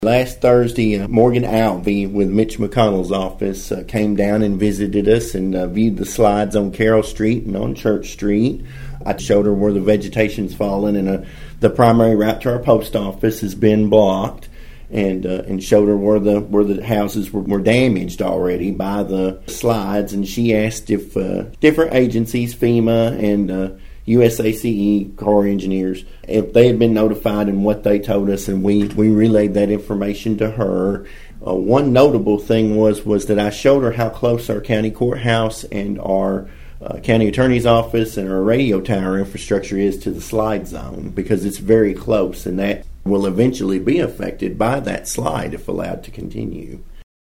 Last Thursday, Morgan Alvey with Mitch McConnell's office came down and visited us and viewed the slides on Carroll Street and on Church Street. I showed her where the vegetation's fallen and the primary route to our post office has been blocked, and showed her where the houses were damaged already by the slides. And she asked if different agencies, FEMA and USACE, Corps Engineers, if they had been notified and what they told us, and we relayed that information to her. One notable thing was that I showed her how close our county courthouse and our county attorney's office and our radio tower infrastructure is to the slide zone, because it's very close, and that will eventually be affected by that slide if allowed to continue.